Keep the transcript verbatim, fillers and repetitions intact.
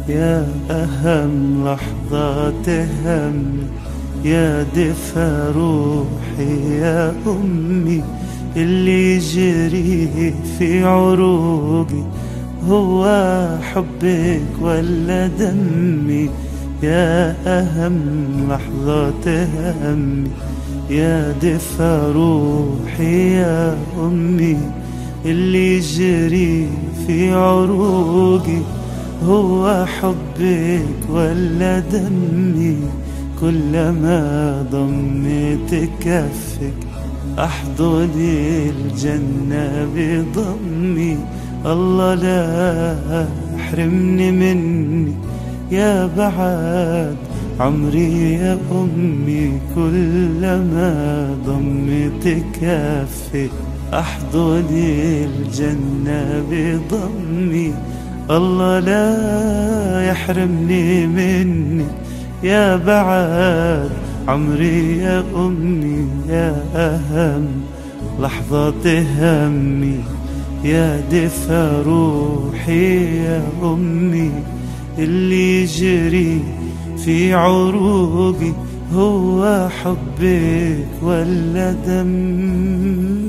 يا أهم لحظات همي، يا دفا روحي يا أمي. اللي يجري في عروقي هو حبك ولا دمي. يا أهم لحظات همي، يا دفا روحي يا أمي. اللي يجري في عروقي هو حبك ولا دمي. كلما ضميت كفك أحضن الجنة بضمي. الله لا يحرمني مني يا بعد عمري يا أمي. كلما ضميت كفك أحضن الجنة بضمي. الله لا يحرمني مني يا بعد عمري يا أمي. يا أهم لحظات همي، يا دفا روحي يا أمي. اللي يجري في عروقي هو حبك ولا دم.